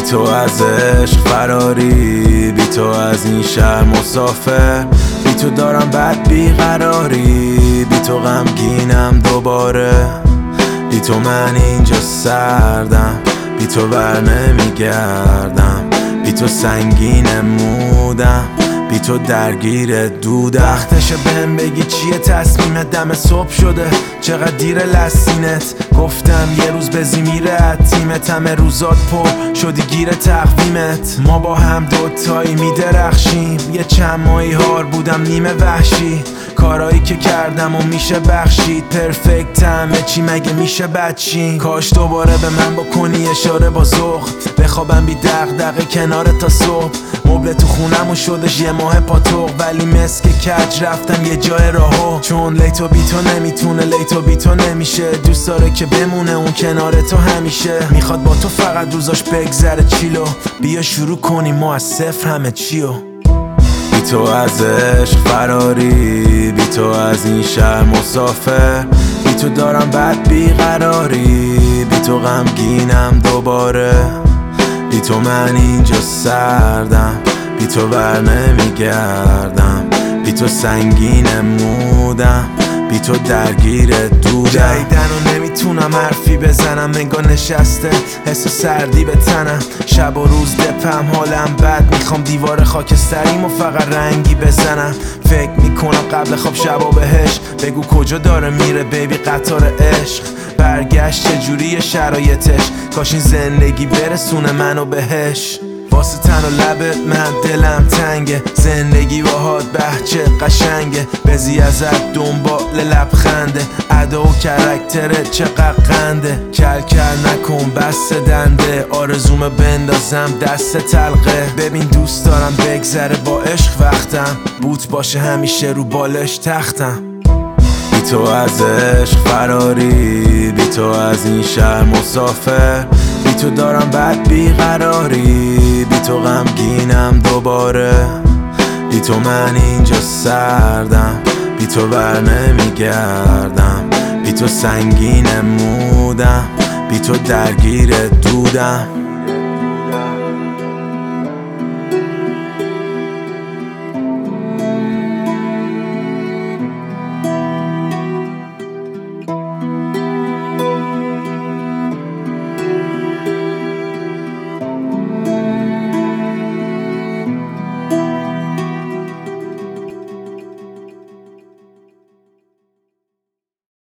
تو از عشق فراری، بی تو از این شهر مسافر، بی تو دارم بد بیقراری، بی تو غمگینم دوباره، بی تو من اینجا سردم، بی تو بر نمیگردم، بی تو سنگین مودم، بی تو درگیر دودم. وقتشه بهم بگی چیه تصمیم دم صبح شده، چقدر دیر لسینت گفتم یه روز بزی میره تیمت، همه روزات پر شدی گیر تقویمت. ما با هم دوتایی میدرخشیم، یه چند ماهی هار بودم نیمه وحشی، کارایی که کردم و میشه بخشید، پرفکت همه چی مگه میشه بچین. کاش دوباره به من بکنی اشاره با ذوق، بخوابم بی دغدغه کنار تا صبح. مبل تو خونم و شدش یه ماه پاتوق، ولی مسک کج رفتم یه جای راهو، چون لیتو بی تو نمیتونه، لیتو بی تو نمیشه، دوست داره که بمونه اون کنار تو همیشه، میخواد با تو فقط روزاش بگذره چیلو، بیا شروع کنیم ما از صفر همه چیو. بی تو از عشق فراری، بی تو از این شهر مسافر، بی تو دارم بد بیقراری، بی تو غمگینم دوباره، بی تو من اینجا سردم، بی تو بر نمیگردم، بی تو سنگین مودم، بی تو درگیر دودم. جدیدن و نمیتونم حرفی بزنم، انگار نشسته حس سردی به تنم، شب و روز دپم حالم بد، میخوام دیوار خاکستریم و فقط رنگی بزنم. فکر میکنم قبل خواب شبا بهش، بگو کجا داره میره بیبی قطار عشق، برگشت چجوری شرایطش، کاش این زندگی برسونه منو بهش. واسه تن و لبت من دلم تنگه، زندگی باهات بهچه قشنگه، بزی ازت دنبال لبخنده، ادا و کرکترت چقدر قنده، کل نکن بس دنده، آرزومه بندازم دست تلقه. ببین دوست دارم بگذره با عشق وقتم، بوت باشه همیشه رو بالش تختم. بی تو از عشق فراری، بی تو از این شهر مسافر، بی تو دارم بد بیقراری، بی تو غمگینم دوباره، بی تو من اینجا سردم، بی تو بر نمیگردم، بی تو سنگین مودم، بی تو درگیر دودم.